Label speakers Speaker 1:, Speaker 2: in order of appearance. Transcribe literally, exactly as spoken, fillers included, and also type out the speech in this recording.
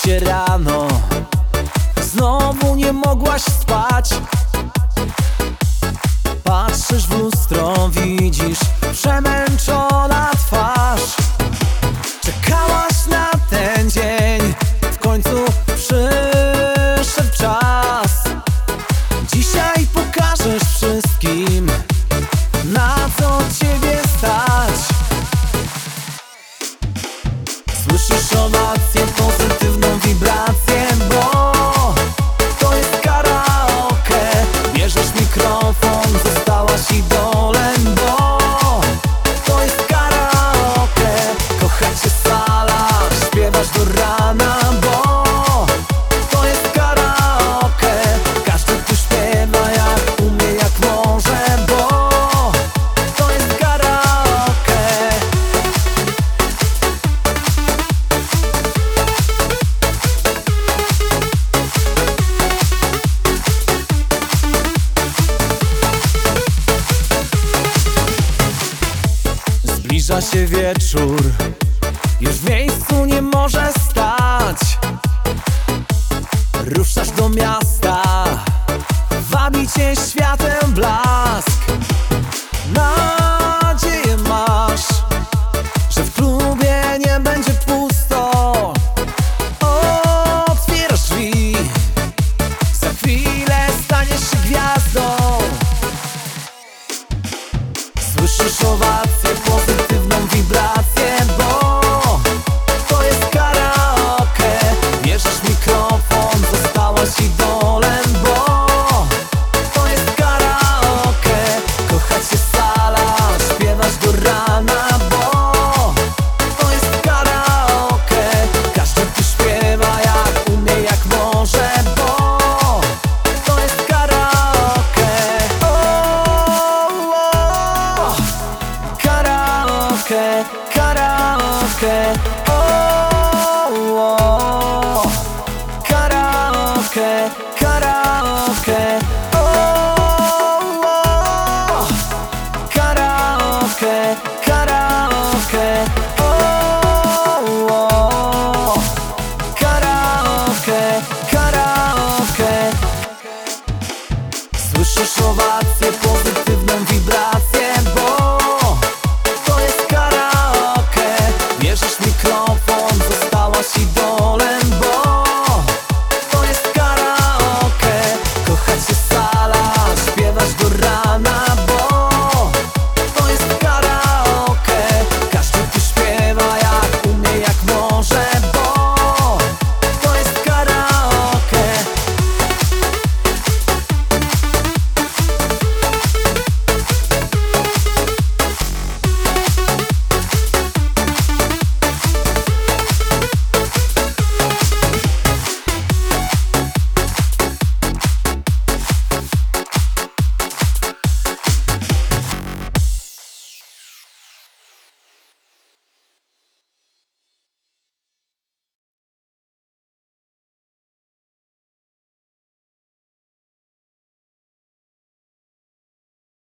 Speaker 1: się rano, znowu nie mogłaś spać. Patrzysz w lustro, widzisz przemęczona twarz. Czekałaś na ten dzień, w końcu przyszedł czas. Dzisiaj pokażesz wszystkim, na co ciebie stać. Słyszysz owację, pozytywną wibrację, bo to jest karaoke. Bierzesz mikrofon, zostałaś idolem, bo to jest karaoke. Kocha cię sala, śpiewasz do rana, bo to jest karaoke. Każdy tu śpiewa jak umie, jak może, bo to jest karaoke. Zbliża się wieczór, już w miejscu nie możesz stać. Ruszasz do miasta, wabi cię światem blask. Nadzieję masz, że w klubie nie będzie pusto. Otwierasz drzwi, za chwilę staniesz się gwiazdą. Słyszysz owację, pozytywną wibrację, bo to jest karaoke. Bierzesz mikrofon, zostałaś idolem, bo to jest karaoke. Kocha cię sala, śpiewasz do rana, bo to jest karaoke. Każdy tu śpiewa jak umie, jak może, bo to jest karaoke. Karaoke, karaoke, oh, oh. Karaoke, karaoke, oh, oh. Karaoke, karaoke, oh, oh. Karaoke, karaoke. Słyszysz owa